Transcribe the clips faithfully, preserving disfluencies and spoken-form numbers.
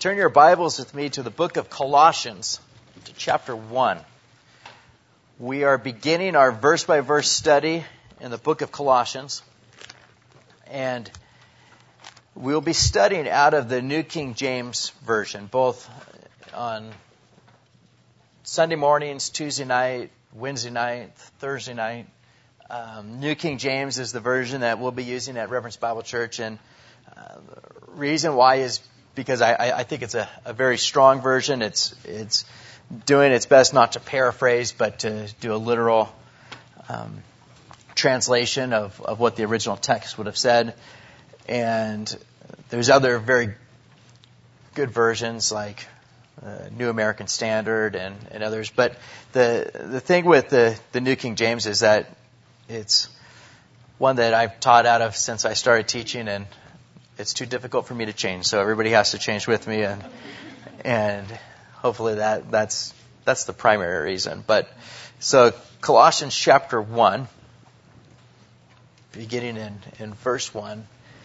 Turn your Bibles with me to the book of Colossians, to chapter one. We are beginning our verse-by-verse study in the book of Colossians, and we'll be studying out of the New King James Version, both on Sunday mornings, Tuesday night, Wednesday night, Thursday night. Um, New King James is the version that we'll be using at Reverence Bible Church, and uh, the reason why is because I, I think it's a, a very strong version. It's it's doing its best not to paraphrase, but to do a literal um, translation of, of what the original text would have said. And there's other very good versions like uh, New American Standard and, and others. But the the thing with the, the New King James is that it's one that I've taught out of since I started teaching, and it's too difficult for me to change, so everybody has to change with me, and and hopefully that that's that's the primary reason. But so Colossians chapter one, beginning in, in verse one,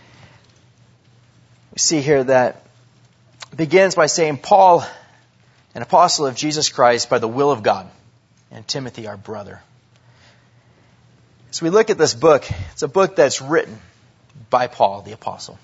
we see here that it begins by saying, Paul, an apostle of Jesus Christ by the will of God, and Timothy, our brother. So we look at this book. It's a book that's written by Paul, the apostle.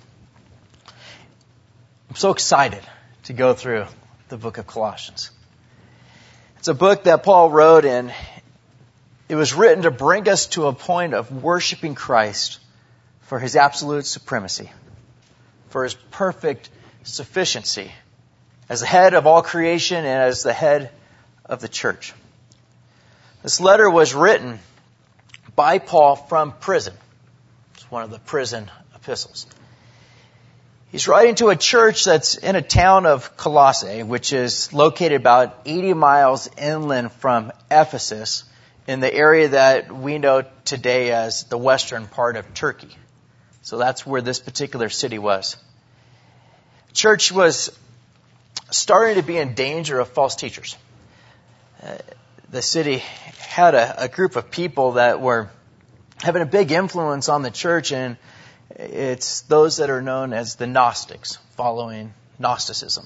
I'm so excited to go through the book of Colossians. It's a book that Paul wrote, and it was written to bring us to a point of worshiping Christ for His absolute supremacy, for His perfect sufficiency as the head of all creation and as the head of the church. This letter was written by Paul from prison. It's one of the prison epistles. He's writing to a church that's in a town of Colossae, which is located about eighty miles inland from Ephesus, in the area that we know today as the western part of Turkey. So that's where this particular city was. The church was starting to be in danger of false teachers. Uh, the city had a, a group of people that were having a big influence on the church, and it's those that are known as the Gnostics, following Gnosticism.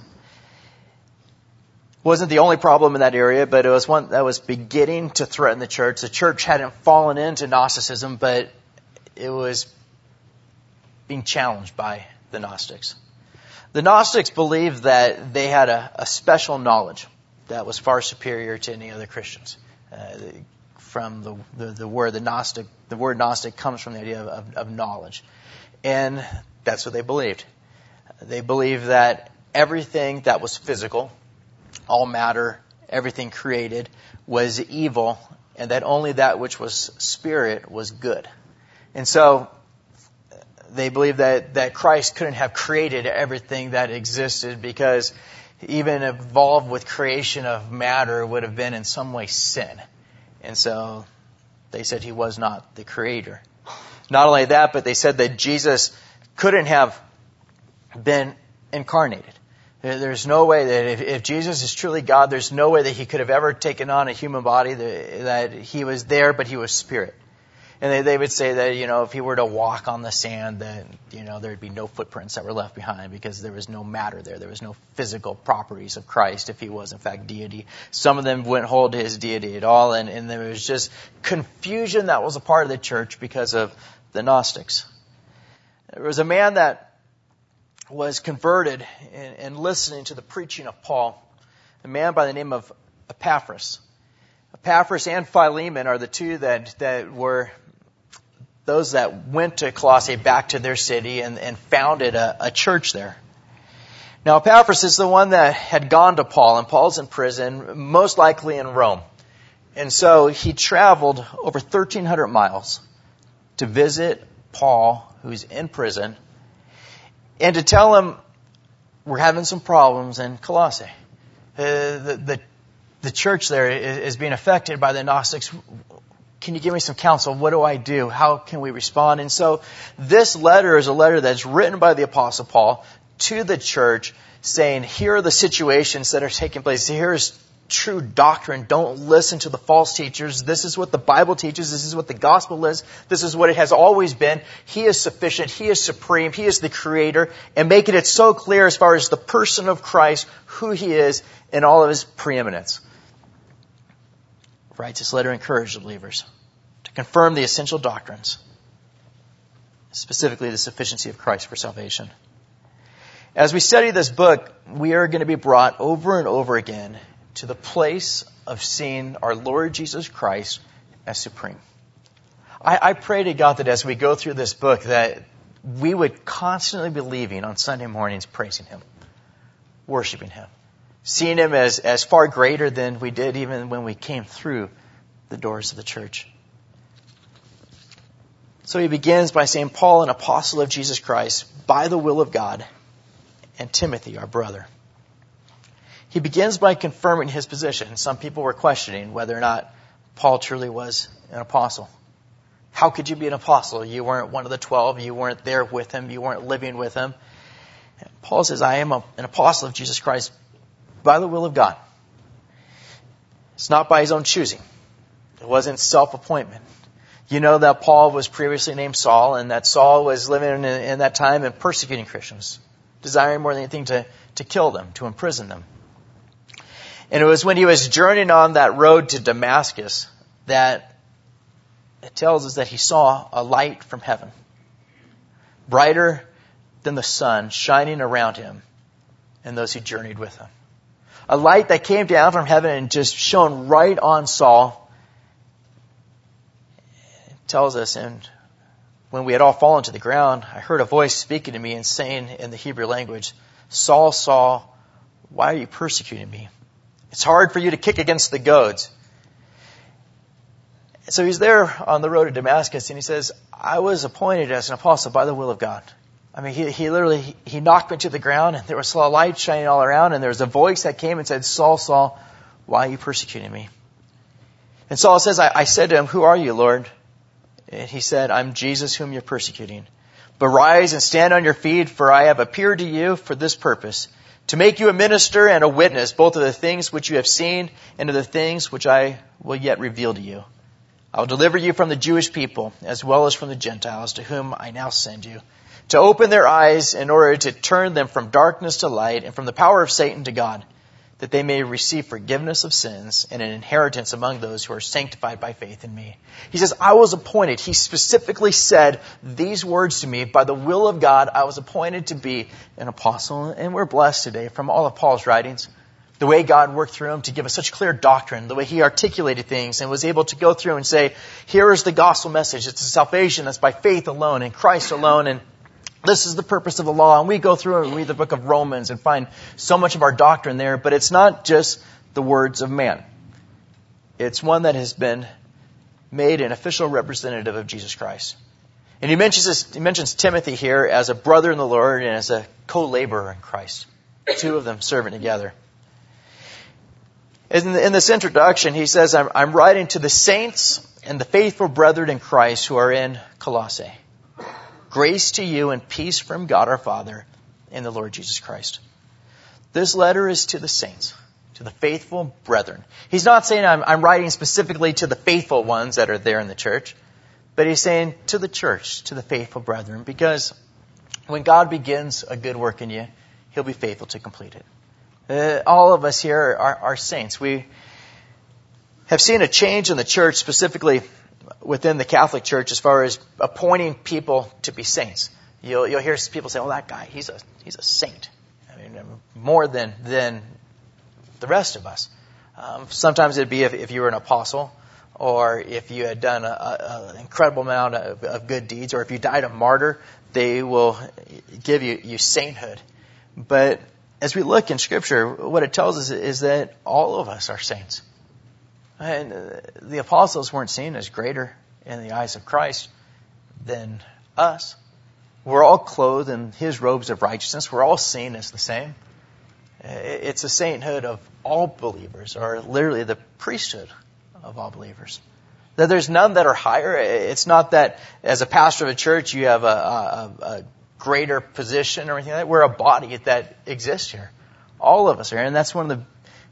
It wasn't the only problem in that area, but it was one that was beginning to threaten the church. The church hadn't fallen into Gnosticism, but it was being challenged by the Gnostics. The Gnostics believed that they had a, a special knowledge that was far superior to any other Christians. Uh, from the, the, the word the Gnostic, the word Gnostic comes from the idea of, of, of knowledge. And that's what they believed. They believed that everything that was physical, all matter, everything created, was evil, and that only that which was spirit was good. And so they believed that, that Christ couldn't have created everything that existed, because even involved with creation of matter would have been in some way sin. And so they said He was not the creator. Not only that, but they said that Jesus couldn't have been incarnated. There's no way that if, if Jesus is truly God, there's no way that He could have ever taken on a human body, that, that He was there, but He was spirit. And they, they would say that, you know, if He were to walk on the sand, then, you know, there'd be no footprints that were left behind, because there was no matter there. There was no physical properties of Christ if He was, in fact, deity. Some of them wouldn't hold His deity at all, and, and there was just confusion that was a part of the church because of the Gnostics. There was a man that was converted and, and listening to the preaching of Paul, a man by the name of Epaphras. Epaphras and Philemon are the two that, that were those that went to Colossae, back to their city, and, and founded a, a church there. Now, Epaphras is the one that had gone to Paul, and Paul's in prison, most likely in Rome. And so he traveled over thirteen hundred miles to visit Paul, who's in prison, and to tell him, we're having some problems in Colossae. Uh, the, the, the church there is, is being affected by the Gnostics. Can you give me some counsel? What do I do? How can we respond? And so this letter is a letter that's written by the Apostle Paul to the church, saying, here are the situations that are taking place. Here's true doctrine. Don't listen to the false teachers. This is what the Bible teaches. This is what the gospel is. This is what it has always been. He is sufficient. He is supreme. He is the creator. And making it so clear as far as the person of Christ, who he is, and all of his preeminence. Writes this letter encourage the believers to confirm the essential doctrines, specifically the sufficiency of Christ for salvation. As we study this book, we are going to be brought over and over again to the place of seeing our Lord Jesus Christ as supreme. I, I pray to God that as we go through this book, that we would constantly be leaving on Sunday mornings praising him, worshiping him, seeing him as, as far greater than we did even when we came through the doors of the church. So he begins by saying, Paul, an apostle of Jesus Christ, by the will of God, and Timothy, our brother. He begins by confirming his position. Some people were questioning whether or not Paul truly was an apostle. How could you be an apostle? You weren't one of the twelve. You weren't there with him. You weren't living with him. And Paul says, I am a, an apostle of Jesus Christ by the will of God. It's not by his own choosing. It wasn't self-appointment. You know that Paul was previously named Saul, and that Saul was living in, in that time and persecuting Christians, desiring more than anything to, to kill them, to imprison them. And it was when he was journeying on that road to Damascus that it tells us that he saw a light from heaven, brighter than the sun, shining around him and those who journeyed with him. A light that came down from heaven and just shone right on Saul. It tells us, and when we had all fallen to the ground, I heard a voice speaking to me and saying in the Hebrew language, Saul, Saul, why are you persecuting me? It's hard for you to kick against the goads. So he's there on the road to Damascus, and he says, I was appointed as an apostle by the will of God. I mean, he, he literally, he, he knocked me to the ground, and there was a light shining all around, and there was a voice that came and said, Saul, Saul, why are you persecuting me? And Saul says, I, I said to him, who are you, Lord? And he said, I'm Jesus whom you're persecuting. But rise and stand on your feet, for I have appeared to you for this purpose, to make you a minister and a witness, both of the things which you have seen and of the things which I will yet reveal to you. I will deliver you from the Jewish people, as well as from the Gentiles, to whom I now send you, to open their eyes in order to turn them from darkness to light and from the power of Satan to God, that they may receive forgiveness of sins and an inheritance among those who are sanctified by faith in me. He says, I was appointed. He specifically said these words to me. By the will of God, I was appointed to be an apostle. And we're blessed today from all of Paul's writings, the way God worked through him to give us such clear doctrine, the way he articulated things and was able to go through and say, here is the gospel message. It's a salvation that's by faith alone in Christ alone. And this is the purpose of the law. And we go through and read the book of Romans and find so much of our doctrine there. But it's not just the words of man. It's one that has been made an official representative of Jesus Christ. And he mentions this, he mentions Timothy here as a brother in the Lord and as a co-laborer in Christ. Two of them serving together. In, the, in this introduction, he says, I'm, I'm writing to the saints and the faithful brethren in Christ who are in Colossae. Grace to you and peace from God our Father and the Lord Jesus Christ. This letter is to the saints, to the faithful brethren. He's not saying I'm, I'm writing specifically to the faithful ones that are there in the church, but he's saying to the church, to the faithful brethren, because when God begins a good work in you, he'll be faithful to complete it. Uh, all of us here are, are saints. We have seen a change in the church, specifically within the Catholic Church, as far as appointing people to be saints. You'll, you'll hear people say, "Well, that guy, he's a he's a saint." I mean, more than than the rest of us. Um, sometimes it'd be if, if you were an apostle, or if you had done an incredible amount of, of good deeds, or if you died a martyr, they will give you, you sainthood. But as we look in Scripture, what it tells us is that all of us are saints. And the apostles weren't seen as greater in the eyes of Christ than us. We're all clothed in his robes of righteousness. We're all seen as the same. It's a sainthood of all believers, or literally the priesthood of all believers. That there's none that are higher. It's not that as a pastor of a church you have a, a, a greater position or anything like that. We're a body that exists here. All of us are. And that's one of the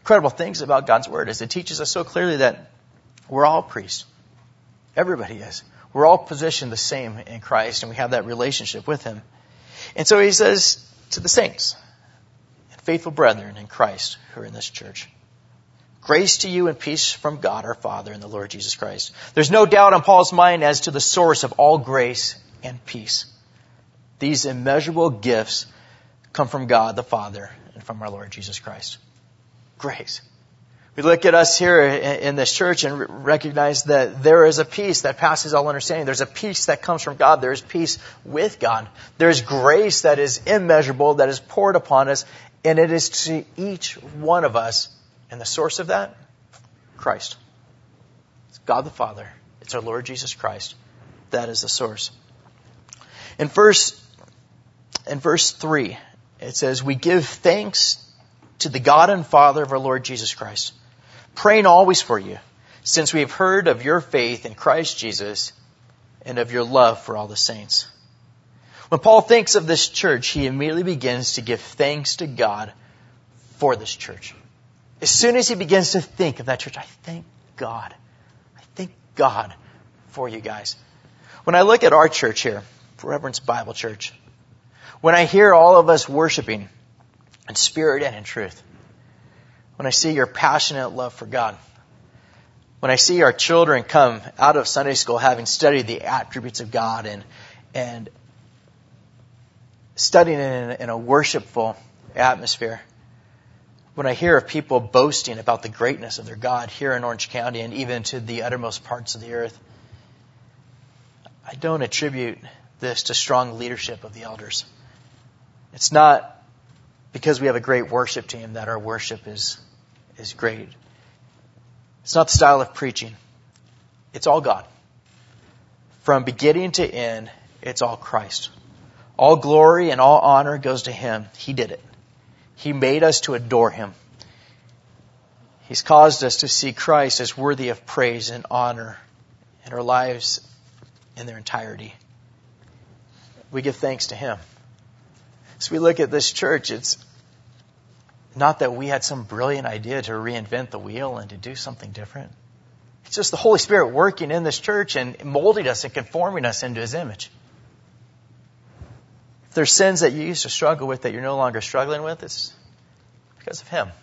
incredible things about God's Word is it teaches us so clearly that we're all priests. Everybody is. We're all positioned the same in Christ, and we have that relationship with Him. And so He says to the saints and faithful brethren in Christ who are in this church, grace to you and peace from God our Father and the Lord Jesus Christ. There's no doubt on Paul's mind as to the source of all grace and peace. These immeasurable gifts come from God the Father and from our Lord Jesus Christ. Grace. We look at us here in this church and recognize that there is a peace that passes all understanding. There's a peace that comes from God. There is peace with God. There's grace that is immeasurable, that is poured upon us, and it is to each one of us. And the source of that? Christ. It's God the Father. It's our Lord Jesus Christ. That is the source. In verse, in verse three, it says, we give thanks to the God and Father of our Lord Jesus Christ, praying always for you, since we have heard of your faith in Christ Jesus and of your love for all the saints. When Paul thinks of this church, he immediately begins to give thanks to God for this church. As soon as he begins to think of that church, I thank God. I thank God for you guys. When I look at our church here, Reverence Bible Church, when I hear all of us worshiping in spirit and in truth, when I see your passionate love for God, when I see our children come out of Sunday school having studied the attributes of God and and studying in, in a worshipful atmosphere, when I hear of people boasting about the greatness of their God here in Orange County and even to the uttermost parts of the earth, I don't attribute this to strong leadership of the elders. It's not because we have a great worship team that our worship is, is great. It's not the style of preaching. It's all God. From beginning to end, it's all Christ. All glory and all honor goes to Him. He did it. He made us to adore Him. He's caused us to see Christ as worthy of praise and honor in our lives in their entirety. We give thanks to Him. As we look at this church, it's not that we had some brilliant idea to reinvent the wheel and to do something different. It's just the Holy Spirit working in this church and molding us and conforming us into His image. If there's sins that you used to struggle with that you're no longer struggling with, it's because of Him.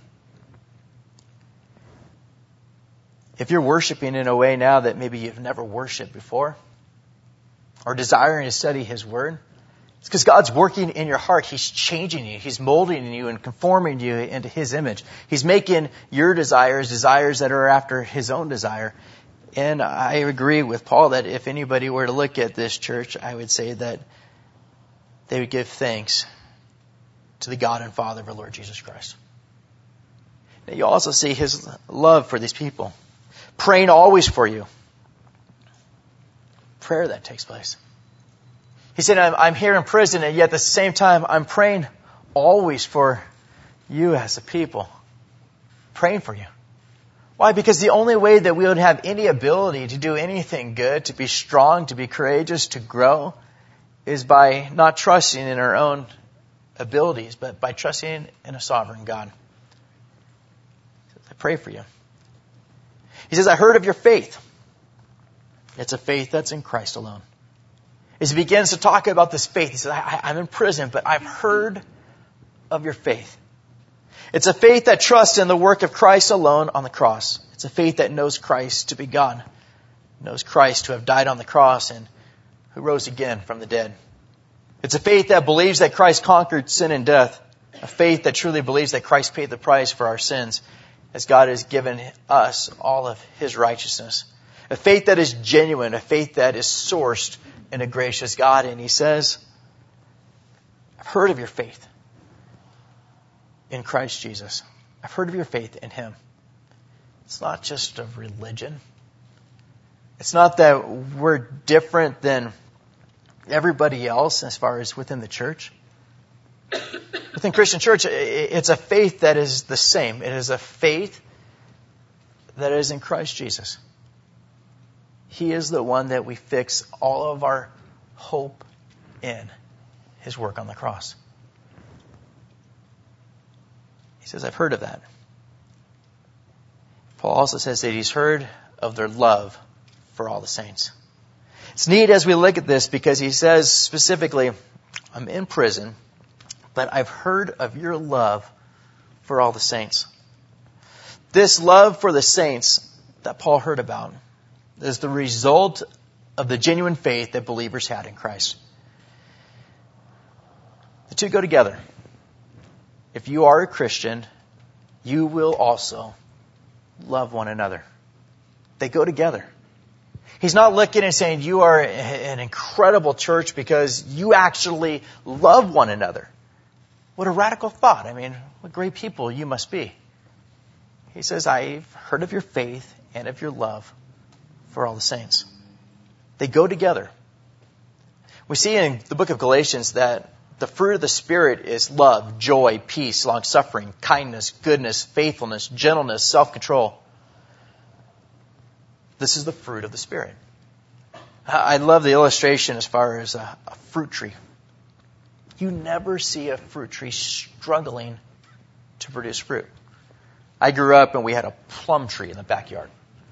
If you're worshiping in a way now that maybe you've never worshiped before, or desiring to study His Word, it's because God's working in your heart. He's changing you. He's molding you and conforming you into His image. He's making your desires desires that are after His own desire. And I agree with Paul that if anybody were to look at this church, I would say that they would give thanks to the God and Father of our Lord Jesus Christ. Now you also see His love for these people. Praying always for you. Prayer that takes place. He said, I'm, I'm here in prison, and yet at the same time, I'm praying always for you as a people. Praying for you. Why? Because the only way that we would have any ability to do anything good, to be strong, to be courageous, to grow, is by not trusting in our own abilities, but by trusting in a sovereign God. I pray for you. He says, I heard of your faith. It's a faith that's in Christ alone. As he begins to talk about this faith, he says, I, I'm in prison, but I've heard of your faith. It's a faith that trusts in the work of Christ alone on the cross. It's a faith that knows Christ to be God, knows Christ to have died on the cross and who rose again from the dead. It's a faith that believes that Christ conquered sin and death. A faith that truly believes that Christ paid the price for our sins, as God has given us all of His righteousness. A faith that is genuine, a faith that is sourced in a gracious God. And he says, I've heard of your faith in Christ Jesus. I've heard of your faith in Him. It's not just a religion. It's not that we're different than everybody else as far as within the church. Within Christian church, it's a faith that is the same. It is a faith that is in Christ Jesus. He is the one that we fix all of our hope in, His work on the cross. He says, I've heard of that. Paul also says that he's heard of their love for all the saints. It's neat as we look at this because he says specifically, I'm in prison, but I've heard of your love for all the saints. This love for the saints that Paul heard about is the result of the genuine faith that believers had in Christ. The two go together. If you are a Christian, you will also love one another. They go together. He's not looking and saying you are an incredible church because you actually love one another. What a radical thought. I mean, what great people you must be. He says, I've heard of your faith and of your love for all the saints. They go together. We see in the book of Galatians that the fruit of the Spirit is love, joy, peace, long-suffering, kindness, goodness, faithfulness, gentleness, self-control. This is the fruit of the Spirit. I love the illustration as far as a, a fruit tree. You never see a fruit tree struggling to produce fruit. I grew up and we had a plum tree in the backyard.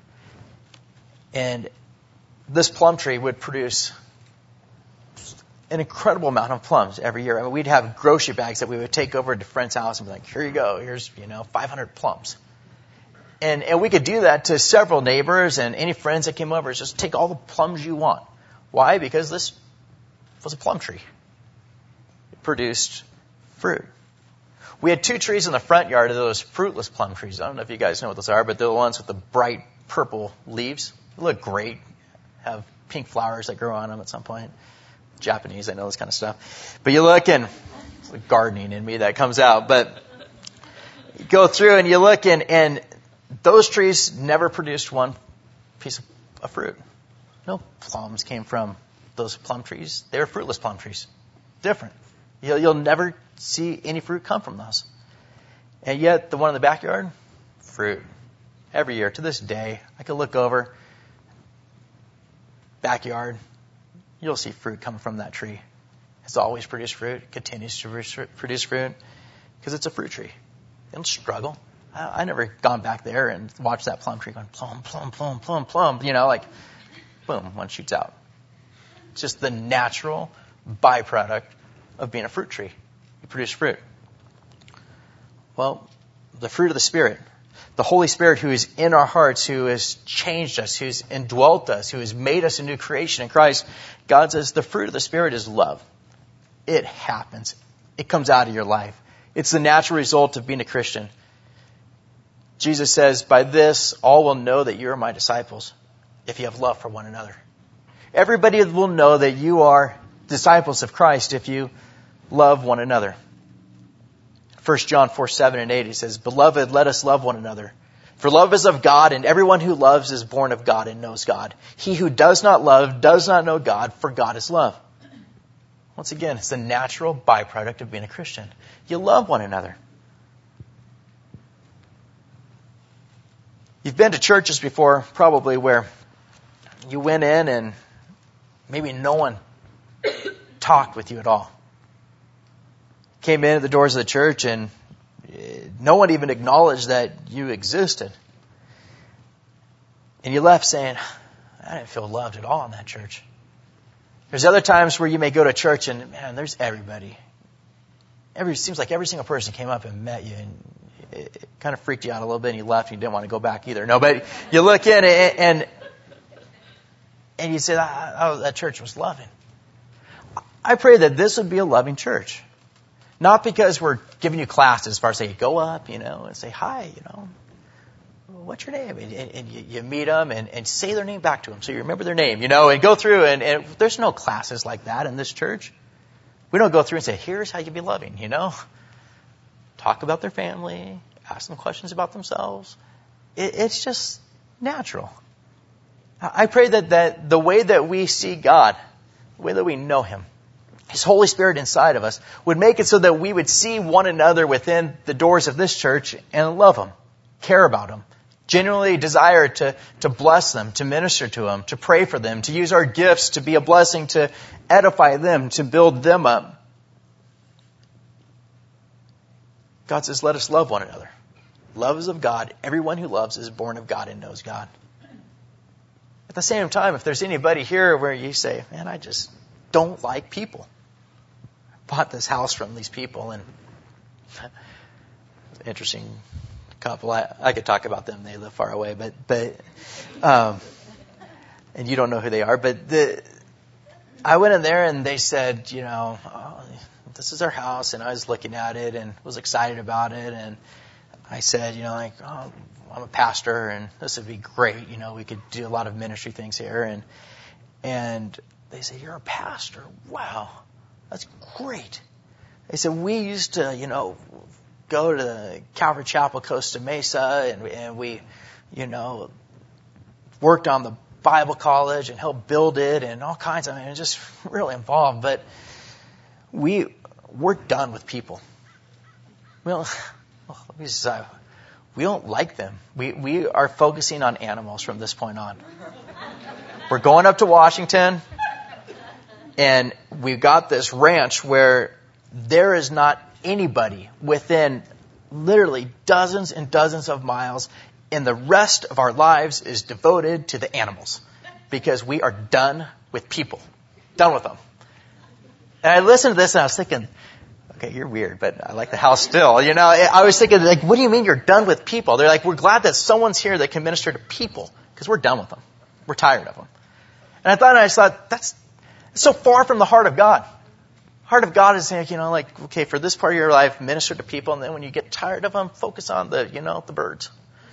And this plum tree would produce an incredible amount of plums every year. I mean, we'd have grocery bags that we would take over to friend's house and be like, here you go, here's, you know, five hundred plums. And, and we could do that to several neighbors and any friends that came over. Just take all the plums you want. Why? Because this was a plum tree. It produced fruit. We had two trees in the front yard of those fruitless plum trees. I don't know if you guys know what those are, but they're the ones with the bright purple leaves. They look great. Have pink flowers that grow on them at some point. Japanese, I know this kind of stuff. But you look and it's like gardening in me that comes out. But you go through and you look and, and those trees never produced one piece of, of fruit. No plums came from those plum trees. They were fruitless plum trees. Different. You'll, you'll never see any fruit come from those. And yet, the one in the backyard, fruit. Every year, to this day, I can look over, backyard, you'll see fruit coming from that tree. It's always produced fruit, continues to produce fruit, because it's a fruit tree. They don't struggle. I, I never gone back there and watched that plum tree going plum, plum, plum, plum, plum. You know, like, boom, one shoots out. It's just the natural byproduct of being a fruit tree. You produce fruit. Well, the fruit of the Spirit, the Holy Spirit who is in our hearts, who has changed us, who's indwelt us, who has made us a new creation in Christ, God says the fruit of the Spirit is love. It happens. It comes out of your life. It's the natural result of being a Christian. Jesus says, by this, all will know that you are my disciples, if you have love for one another. Everybody will know that you are disciples of Christ if you love one another. First John four, seven and eight, he says, Beloved, let us love one another. For love is of God, and everyone who loves is born of God and knows God. He who does not love does not know God, for God is love. Once again, it's the natural byproduct of being a Christian. You love one another. You've been to churches before, probably, where you went in and maybe no one talked with you at all. Came in at the doors of the church and no one even acknowledged that you existed. And you left saying, I didn't feel loved at all in that church. There's other times where you may go to church and, man, there's everybody. Every, it seems like every single person came up and met you, and it, it kind of freaked you out a little bit, and you left and you didn't want to go back either. No, but you look in and, and, and you say, oh, that church was loving. I pray that this would be a loving church. Not because we're giving you classes as far as say, go up, you know, and say, hi, you know, what's your name? And, and, and you, you meet them and, and say their name back to them so you remember their name, you know, and go through. And, and there's no classes like that in this church. We don't go through and say, here's how you be loving, you know. Talk about their family, ask them questions about themselves. It, it's just natural. I pray that, that the way that we see God, the way that we know Him, His Holy Spirit inside of us would make it so that we would see one another within the doors of this church and love them, care about them, genuinely desire to, to bless them, to minister to them, to pray for them, to use our gifts to be a blessing, to edify them, to build them up. God says, let us love one another. Love is of God. Everyone who loves is born of God and knows God. At the same time, if there's anybody here where you say, man, I just don't like people. I bought this house from these people, and interesting couple. I, I could talk about them. They live far away, but, but, um, and you don't know who they are, but the, I went in there and they said, you know, oh, this is our house, and I was looking at it and was excited about it, and I said, you know, like, oh, I'm a pastor, and this would be great. You know, we could do a lot of ministry things here. And and they said, you're a pastor? Wow, that's great. They said, we used to, you know, go to Calvary Chapel, Costa Mesa, and, and we, you know, worked on the Bible college and helped build it and all kinds of, I mean, just really involved. But we, we're done with people. Well, let me just say, we don't like them. We we are focusing on animals from this point on. We're going up to Washington, and we've got this ranch where there is not anybody within literally dozens and dozens of miles, and the rest of our lives is devoted to the animals because we are done with people. Done with them. And I listened to this and I was thinking, okay, you're weird, but I like the house still. You know, I was thinking, like, what do you mean you're done with people? They're like, we're glad that someone's here that can minister to people because we're done with them. We're tired of them. And I thought, and I just thought, that's so far from the heart of God. Heart of God is like, you know, like, okay, for this part of your life, minister to people, and then when you get tired of them, focus on the, you know, the birds.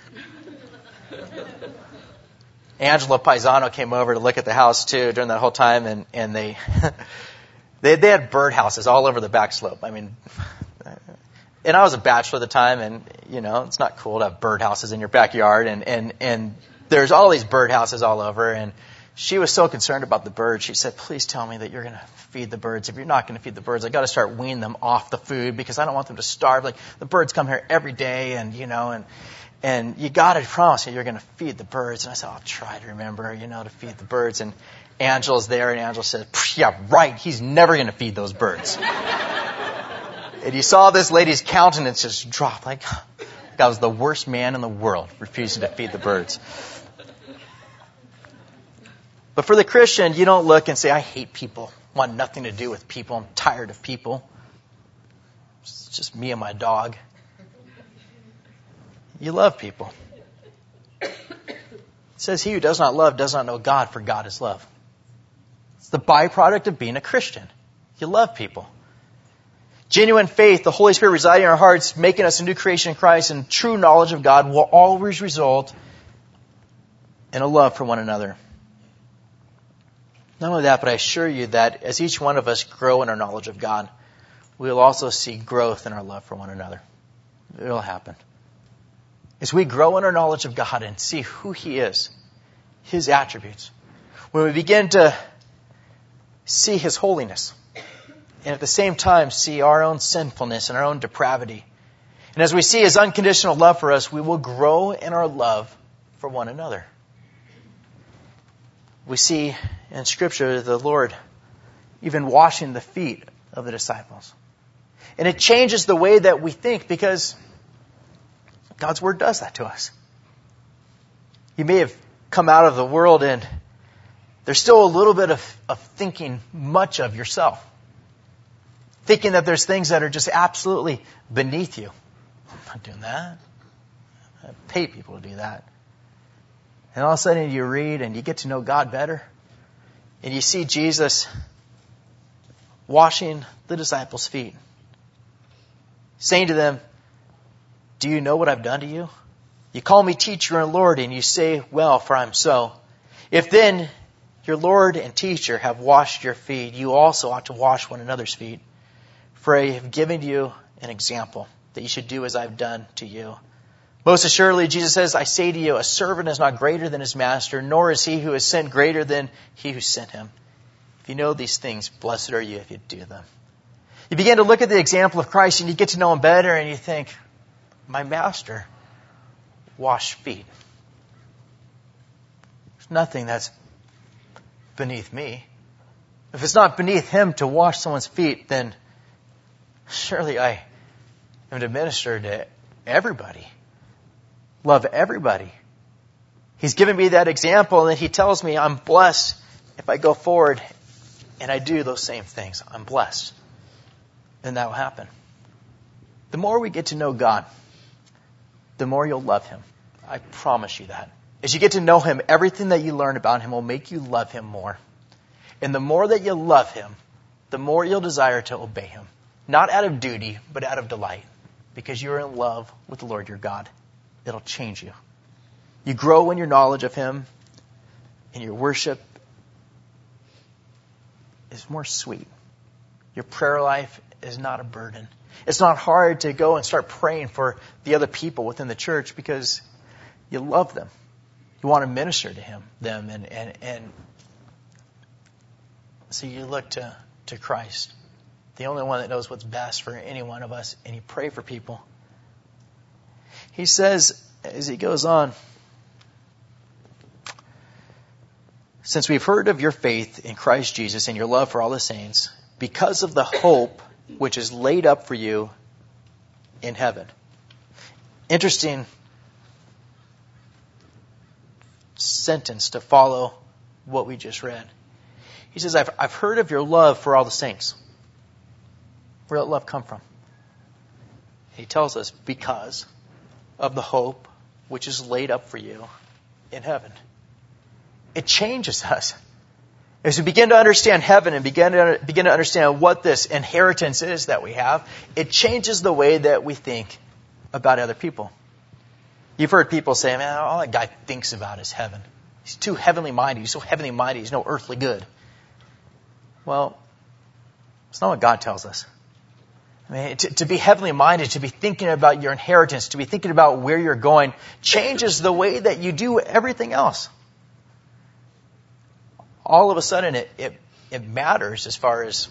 Angela Paisano came over to look at the house too during that whole time, and, and they... They they had bird houses all over the back slope. I mean, and I was a bachelor at the time, and, you know, it's not cool to have bird houses in your backyard. And, and, and there's all these bird houses all over. And she was so concerned about the birds. She said, please tell me that you're going to feed the birds. If you're not going to feed the birds, I got to start weaning them off the food because I don't want them to starve. Like, the birds come here every day, and, you know, and, and you got to promise me you're going to feed the birds. And I said, I'll try to remember, you know, to feed the birds. And Angela's there, and Angela said, yeah, right, he's never going to feed those birds. And you saw this lady's countenance just drop, like, that was the worst man in the world, refusing to feed the birds. But for the Christian, you don't look and say, I hate people, want nothing to do with people, I'm tired of people. It's just me and my dog. You love people. It says, he who does not love does not know God, for God is love. It's the byproduct of being a Christian. You love people. Genuine faith, the Holy Spirit residing in our hearts, making us a new creation in Christ, and true knowledge of God will always result in a love for one another. Not only that, but I assure you that as each one of us grow in our knowledge of God, we will also see growth in our love for one another. It will happen. As we grow in our knowledge of God and see who He is, His attributes, when we begin to see His holiness, and at the same time see our own sinfulness and our own depravity, and as we see His unconditional love for us, we will grow in our love for one another. We see in Scripture the Lord even washing the feet of the disciples. And it changes the way that we think because God's Word does that to us. You may have come out of the world and there's still a little bit of, of thinking much of yourself. Thinking that there's things that are just absolutely beneath you. I'm not doing that. I pay people to do that. And all of a sudden you read and you get to know God better. And you see Jesus washing the disciples' feet. Saying to them, do you know what I've done to you? You call me teacher and Lord, and you say, well, for I'm so. If then your Lord and teacher have washed your feet, you also ought to wash one another's feet. For I have given you an example that you should do as I've done to you. Most assuredly, Jesus says, I say to you, a servant is not greater than his master, nor is he who is sent greater than he who sent him. If you know these things, blessed are you if you do them. You begin to look at the example of Christ and you get to know him better and you think, my master washed feet. There's nothing that's beneath me. If it's not beneath him to wash someone's feet, then surely I am to minister to everybody. love everybody. He's given me that example, and then he tells me I'm blessed if I go forward and I do those same things. I'm blessed. And that will happen. The more we get to know God, the more you'll love him. I promise you that. As you get to know him, everything that you learn about him will make you love him more. And the more that you love him, the more you'll desire to obey him. Not out of duty, but out of delight. Because you're in love with the Lord your God. It'll change you. You grow in your knowledge of him, and your worship is more sweet. Your prayer life is not a burden. It's not hard to go and start praying for the other people within the church because you love them. You want to minister to him, them, and, and, and so you look to, to Christ, the only one that knows what's best for any one of us, and you pray for people. He says, as he goes on, since we've heard of your faith in Christ Jesus and your love for all the saints, because of the hope which is laid up for you in heaven. Interesting sentence to follow what we just read. He says, I've, I've heard of your love for all the saints. Where did love come from? He tells us, because of the hope which is laid up for you in heaven. It changes us. As we begin to understand heaven and begin to, begin to understand what this inheritance is that we have, it changes the way that we think about other people. You've heard people say, man, all that guy thinks about is heaven. He's too heavenly minded. He's so heavenly minded. He's no earthly good. Well, it's not what God tells us. I mean, to, to be heavenly minded, to be thinking about your inheritance, to be thinking about where you're going, changes the way that you do everything else. All of a sudden, it, it, it matters as far as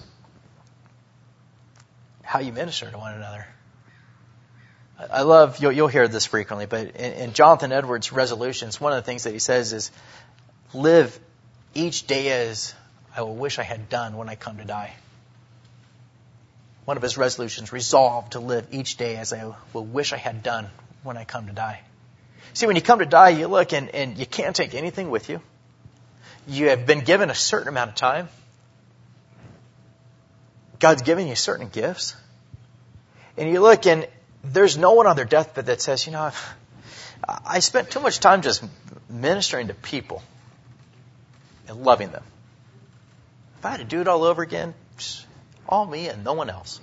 how you minister to one another. I love, you'll, you'll hear this frequently, but in, in Jonathan Edwards' resolutions, one of the things that he says is, live each day as I will wish I had done when I come to die. One of his resolutions, resolve to live each day as I will wish I had done when I come to die. See, when you come to die, you look and, and you can't take anything with you. You have been given a certain amount of time. God's given you certain gifts. And you look and there's no one on their deathbed that says, you know, I spent too much time just ministering to people and loving them. If I had to do it all over again, all me and no one else.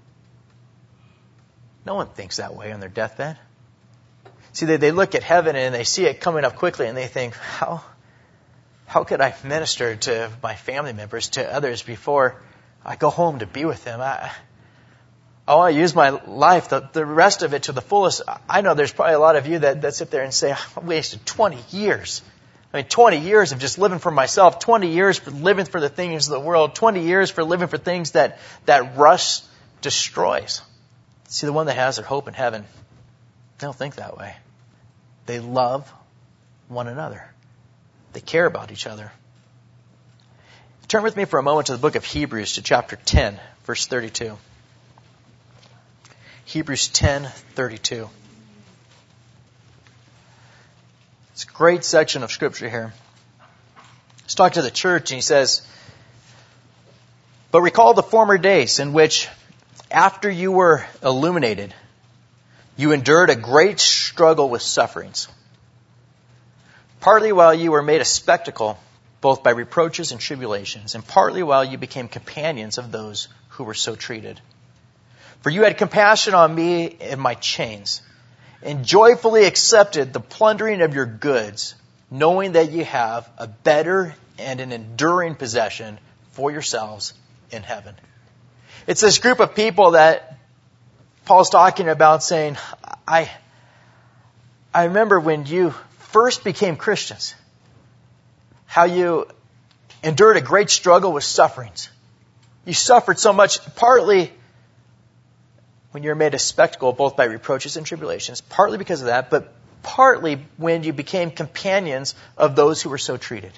No one thinks that way on their deathbed. See, they, they look at heaven and they see it coming up quickly and they think, how... How could I minister to my family members, to others before I go home to be with them? I, I want to use my life, the, the rest of it to the fullest. I know there's probably a lot of you that, that sit there and say, I wasted twenty years. I mean, twenty years of just living for myself, twenty years for living for the things of the world, twenty years for living for things that, that rust destroys. See, the one that has their hope in heaven, they don't think that way. They love one another. They care about each other. Turn with me for a moment to the book of Hebrews, to chapter ten, verse thirty-two. Hebrews ten, thirty-two. It's a great section of scripture here. He's talking to the church and he says, but recall the former days in which, after you were illuminated, you endured a great struggle with sufferings. Partly while you were made a spectacle, both by reproaches and tribulations, and partly while you became companions of those who were so treated. For you had compassion on me in my chains, and joyfully accepted the plundering of your goods, knowing that you have a better and an enduring possession for yourselves in heaven. It's this group of people that Paul's talking about, saying, I, I remember when you first became Christians, how you endured a great struggle with sufferings. You suffered so much, partly when you were made a spectacle, both by reproaches and tribulations, partly because of that, but partly when you became companions of those who were so treated.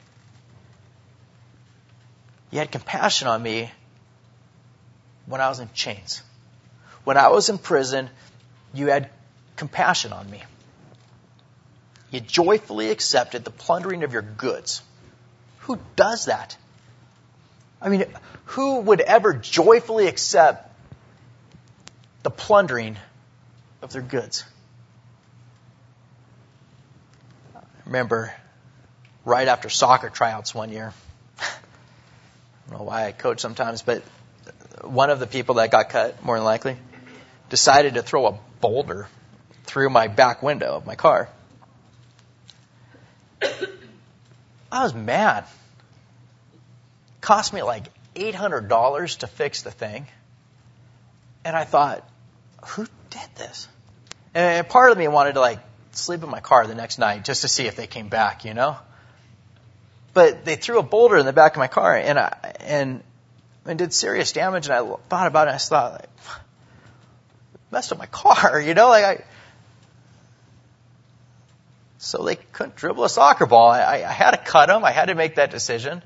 You had compassion on me when I was in chains. When I was in prison, you had compassion on me. You joyfully accepted the plundering of your goods. Who does that? I mean, who would ever joyfully accept the plundering of their goods? I remember right after soccer tryouts one year, I don't know why I coach sometimes, but one of the people that got cut, more than likely, decided to throw a boulder through my back window of my car. I was mad. Cost me like eight hundred dollars to fix the thing. And I thought, who did this? And part of me wanted to like sleep in my car the next night just to see if they came back, you know? But they threw a boulder in the back of my car and I, and, and did serious damage. And I thought about it and I thought, like, messed up my car, you know? Like I, so they couldn't dribble a soccer ball. I, I had to cut them. I had to make that decision.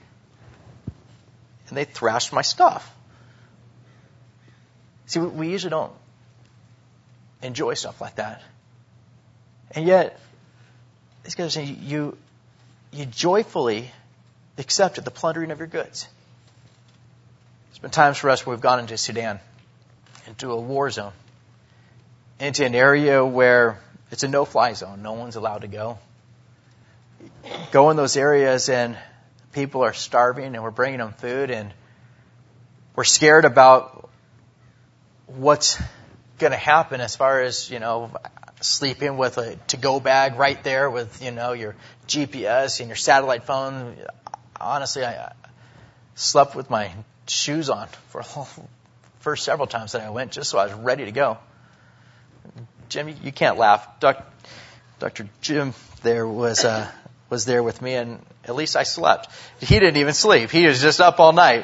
And they thrashed my stuff. See, we, we usually don't enjoy stuff like that. And yet, these guys are saying, you, you joyfully accepted the plundering of your goods. There's been times for us where we've gone into Sudan, into a war zone, into an area where it's a no-fly zone. No one's allowed to go. Go in those areas and people are starving and we're bringing them food and we're scared about what's going to happen as far as, you know, sleeping with a to-go bag right there with, you know, your G P S and your satellite phone. Honestly, I slept with my shoes on for the first several times that I went just so I was ready to go. Jim, you can't laugh. Doctor Jim there was uh, was there with me, and at least I slept. He didn't even sleep. He was just up all night.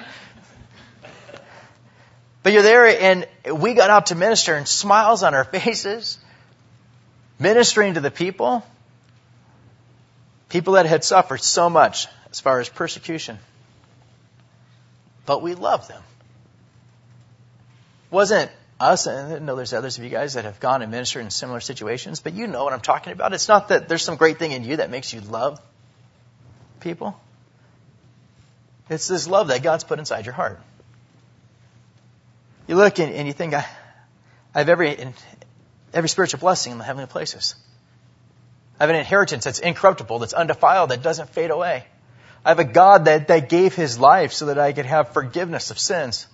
But you're there, and we got out to minister, and smiles on our faces, ministering to the people, people that had suffered so much as far as persecution. But we loved them. Wasn't us, and I know there's others of you guys that have gone and ministered in similar situations, but you know what I'm talking about. It's not that there's some great thing in you that makes you love people. It's this love that God's put inside your heart. You look and, and you think, I, I have every every spiritual blessing in the heavenly places. I have an inheritance that's incorruptible, that's undefiled, that doesn't fade away. I have a God that, that gave his life so that I could have forgiveness of sins.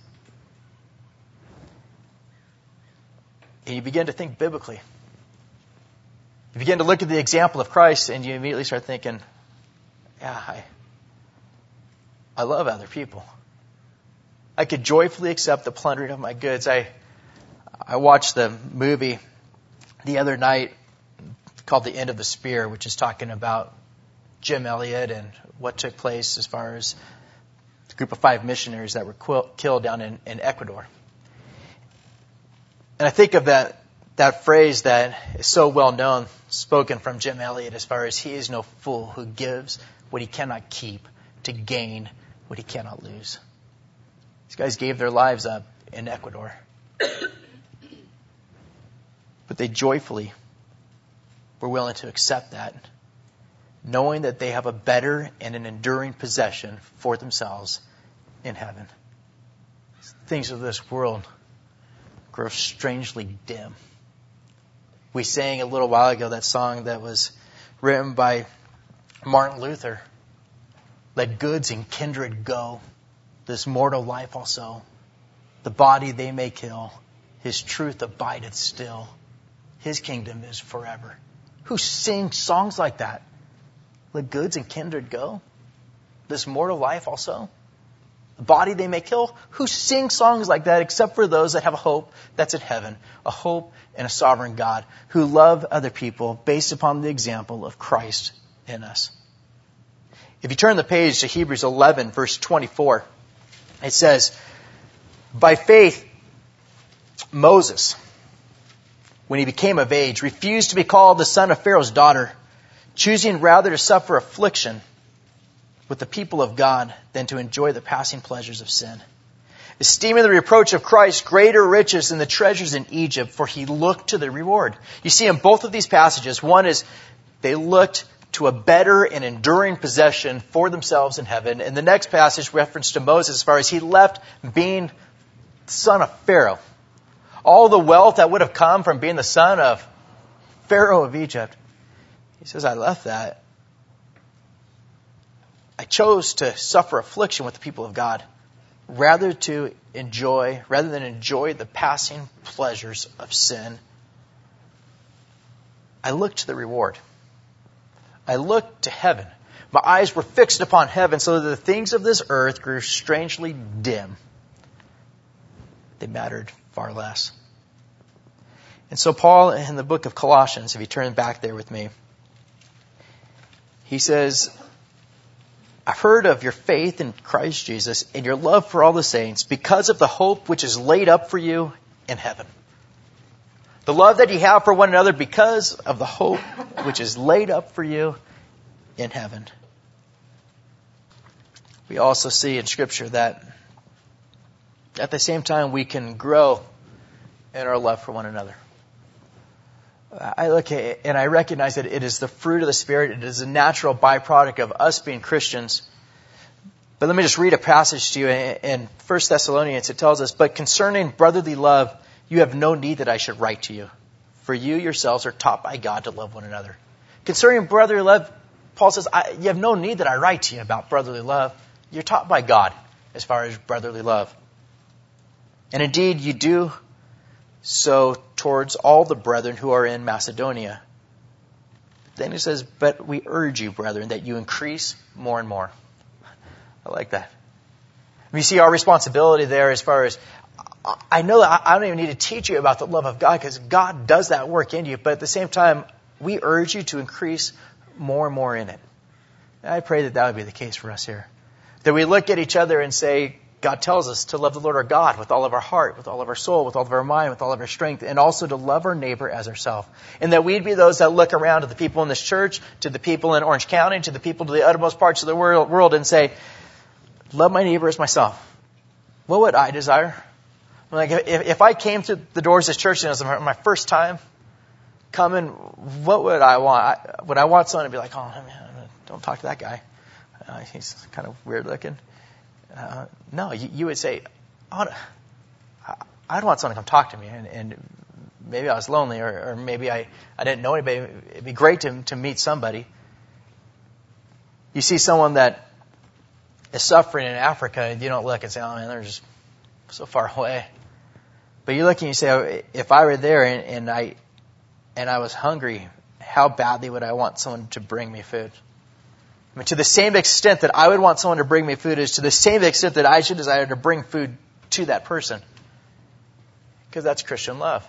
And you begin to think biblically. You begin to look at the example of Christ and you immediately start thinking, yeah, I, I love other people. I could joyfully accept the plundering of my goods. I I watched the movie the other night called The End of the Spear, which is talking about Jim Elliot and what took place as far as the group of five missionaries that were quill- killed down in, in Ecuador. And I think of that that phrase that is so well known, spoken from Jim Elliot, as far as he is no fool who gives what he cannot keep to gain what he cannot lose. These guys gave their lives up in Ecuador. But they joyfully were willing to accept that, knowing that they have a better and an enduring possession for themselves in heaven. Things of this world grow strangely dim. We sang a little while ago that song that was written by Martin Luther. Let goods and kindred go, this mortal life also. The body they may kill, his truth abideth still. His kingdom is forever. Who sings songs like that? Let goods and kindred go, this mortal life also. The body they may kill. Who sings songs like that except for those that have a hope that's in heaven, a hope in a sovereign God who love other people based upon the example of Christ in us. If you turn the page to Hebrews eleven, verse twenty-four, it says, by faith, Moses, when he became of age, refused to be called the son of Pharaoh's daughter, choosing rather to suffer affliction with the people of God than to enjoy the passing pleasures of sin. Esteeming the reproach of Christ greater riches than the treasures in Egypt, for he looked to the reward. You see in both of these passages, one is They looked to a better and enduring possession for themselves in heaven. In the next passage, reference to Moses, as far as he left being the son of Pharaoh. All the wealth that would have come from being the son of Pharaoh of Egypt. He says, I left that. I chose to suffer affliction with the people of God rather to enjoy, rather than enjoy the passing pleasures of sin. I looked to the reward. I looked to heaven. My eyes were fixed upon heaven so that the things of this earth grew strangely dim. They mattered far less. And so Paul, in the book of Colossians, if you turn back there with me, he says, I've heard of your faith in Christ Jesus and your love for all the saints because of the hope which is laid up for you in heaven. The love that you have for one another because of the hope which is laid up for you in heaven. We also see in Scripture that at the same time we can grow in our love for one another. I look at it and I recognize that it is the fruit of the Spirit. It is a natural byproduct of us being Christians. But let me just read a passage to you in First Thessalonians. It tells us, but concerning brotherly love, you have no need that I should write to you, for you yourselves are taught by God to love one another. Concerning brotherly love, Paul says, I, you have no need that I write to you about brotherly love. You're taught by God as far as brotherly love. And indeed, you do so towards all the brethren who are in Macedonia. Then he says, but we urge you, brethren, that you increase more and more. I like that. We see our responsibility there as far as, I know that I don't even need to teach you about the love of God because God does that work in you. But at the same time, we urge you to increase more and more in it. And I pray that that would be the case for us here. That we look at each other and say, God tells us to love the Lord our God with all of our heart, with all of our soul, with all of our mind, with all of our strength, and also to love our neighbor as ourselves. And that we'd be those that look around to the people in this church, to the people in Orange County, to the people to the uttermost parts of the world and say, love my neighbor as myself. What would I desire? Like if, if I came through the doors of this church and it was my first time coming, what would I want? I, would I want someone to be like, oh, man, don't talk to that guy. Uh, he's kind of weird looking. Uh, no, you, you would say, oh, I'd want someone to come talk to me. And, and maybe I was lonely or, or maybe I, I didn't know anybody. It'd be great to, to meet somebody. You see someone that is suffering in Africa and you don't look and say, oh man, they're just so far away. But you look and you say, oh, if I were there and, and I and I was hungry, how badly would I want someone to bring me food? I mean, to the same extent that I would want someone to bring me food is to the same extent that I should desire to bring food to that person. Because that's Christian love.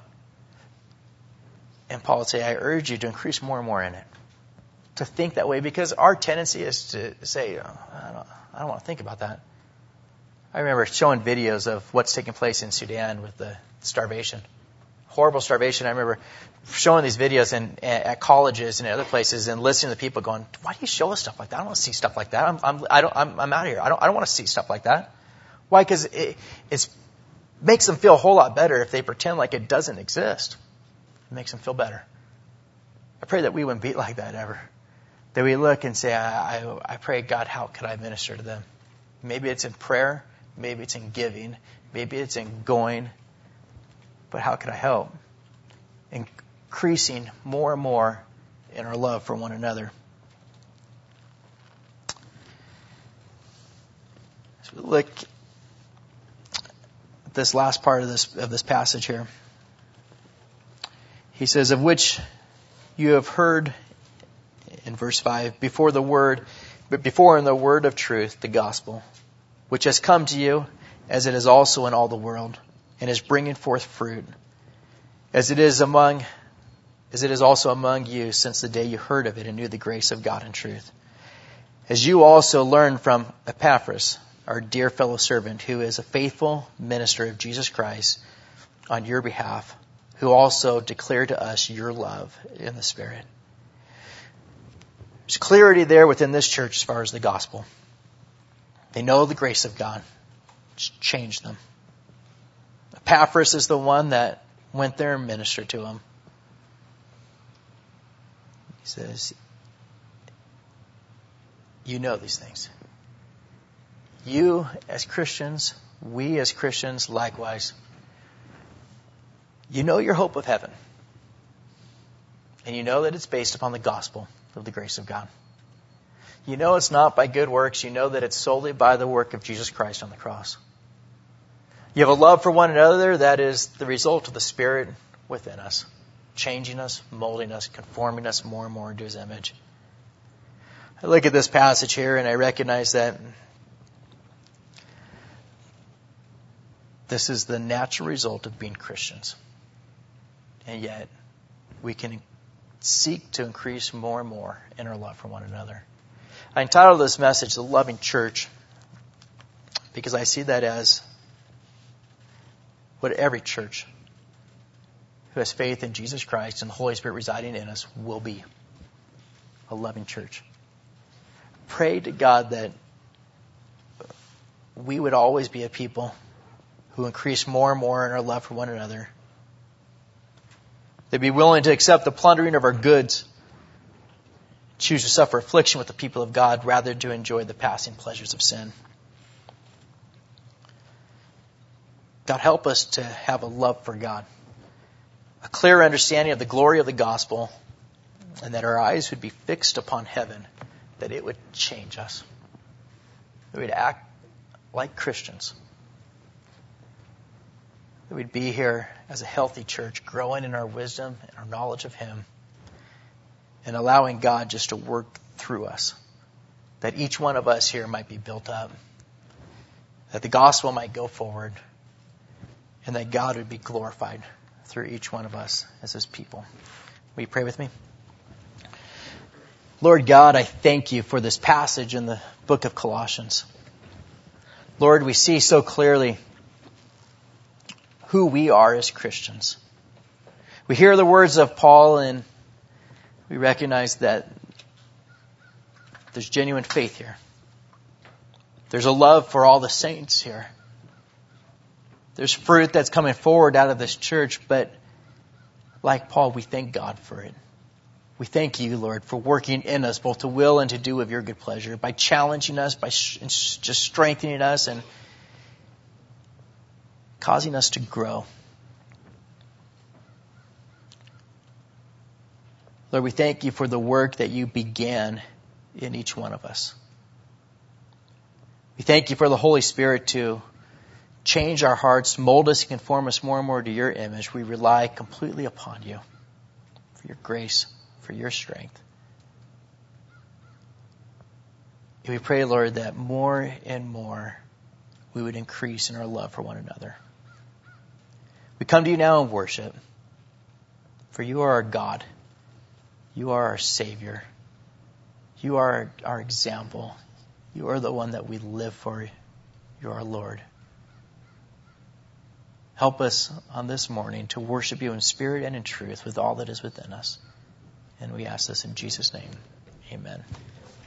And Paul would say, I urge you to increase more and more in it. To think that way, because our tendency is to say, oh, I don't, I don't want to think about that. I remember showing videos of what's taking place in Sudan with the starvation. Horrible starvation. I remember showing these videos in, at colleges and other places and listening to people going, why do you show us stuff like that? I don't want to see stuff like that. I'm, I'm, I don't, I'm, I'm out of here. I don't, I don't want to see stuff like that. Why? Because it it's, makes them feel a whole lot better if they pretend like it doesn't exist. It makes them feel better. I pray that we wouldn't be like that ever. That we look and say, I, I, I pray, God, how could I minister to them? Maybe it's in prayer. Maybe it's in giving. Maybe it's in going. But how could I help? Increasing more and more in our love for one another. As we look at this last part of this of this passage here, he says, of which you have heard in verse five, before the word, but before in the word of truth, the gospel, which has come to you, as it is also in all the world, and is bringing forth fruit, as it is among, as it is also among you since the day you heard of it and knew the grace of God in truth. As you also learned from Epaphras, our dear fellow servant, who is a faithful minister of Jesus Christ on your behalf, who also declared to us your love in the Spirit. There's clarity there within this church as far as the gospel. They know the grace of God. It's changed them. Epaphras is the one that went there and ministered to him. He says, you know these things. You as Christians, we as Christians likewise, you know your hope of heaven. And you know that it's based upon the gospel of the grace of God. You know it's not by good works. You know that it's solely by the work of Jesus Christ on the cross. You have a love for one another that is the result of the Spirit within us, changing us, molding us, conforming us more and more into His image. I look at this passage here and I recognize that this is the natural result of being Christians. And yet, we can seek to increase more and more in our love for one another. I entitled this message, The Loving Church, because I see that as what every church who has faith in Jesus Christ and the Holy Spirit residing in us will be. A loving church. Pray to God that we would always be a people who increase more and more in our love for one another. They'd be willing to accept the plundering of our goods, choose to suffer affliction with the people of God rather than to enjoy the passing pleasures of sin. God, help us to have a love for God, a clear understanding of the glory of the gospel, and that our eyes would be fixed upon heaven, that it would change us. That we'd act like Christians. That we'd be here as a healthy church, growing in our wisdom and our knowledge of Him, and allowing God just to work through us. That each one of us here might be built up. That the gospel might go forward. And that God would be glorified through each one of us as His people. Will you pray with me? Lord God, I thank You for this passage in the book of Colossians. Lord, we see so clearly who we are as Christians. We hear the words of Paul and we recognize that there's genuine faith here. There's a love for all the saints here. There's fruit that's coming forward out of this church, but like Paul, we thank God for it. We thank You, Lord, for working in us both to will and to do of Your good pleasure, by challenging us, by sh- just strengthening us and causing us to grow. Lord, we thank You for the work that You began in each one of us. We thank You for the Holy Spirit to change our hearts, mold us, and conform us more and more to Your image. We rely completely upon You for Your grace, for Your strength. And we pray, Lord, that more and more we would increase in our love for one another. We come to You now in worship, for You are our God. You are our Savior. You are our example. You are the one that we live for. You are our Lord. Help us on this morning to worship You in spirit and in truth with all that is within us. And we ask this in Jesus' name. Amen.